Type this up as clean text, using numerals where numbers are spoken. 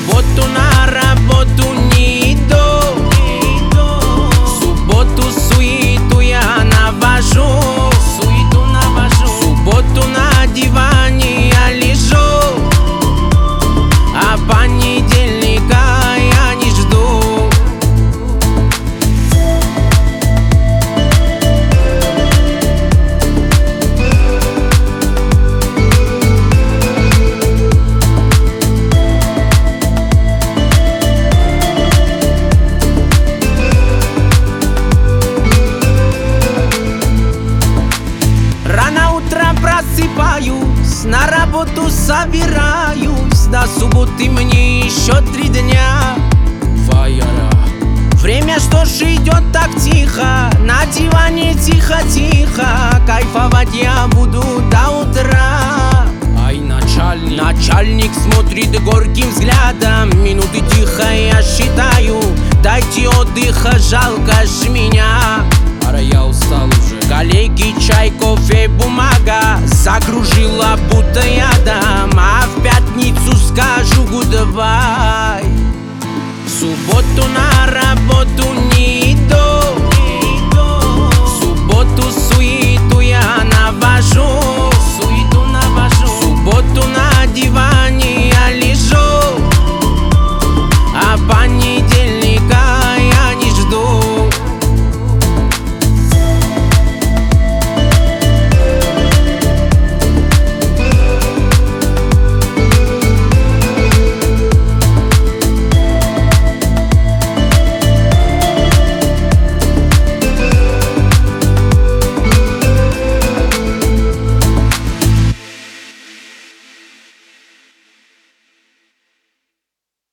субботу на работу не иду. В субботу суету я навожу. В субботу на диване я лежу, а понедельника я не жду. Рано утром просыпаюсь, на работу собираюсь. До субботы мне еще 3 дня. Время что ж идет так тихо, на диване тихо-тихо. Кайфовать я буду до утра. Ай, начальник. Начальник смотрит горьким взглядом. Минуты тихо я считаю. Дайте отдыха, жалко ж меня. Ара, я устал уже. Коллеги, чай, кофе, бумага закружила будто ядом. А в пятницу скажу гудбай. В субботу на работу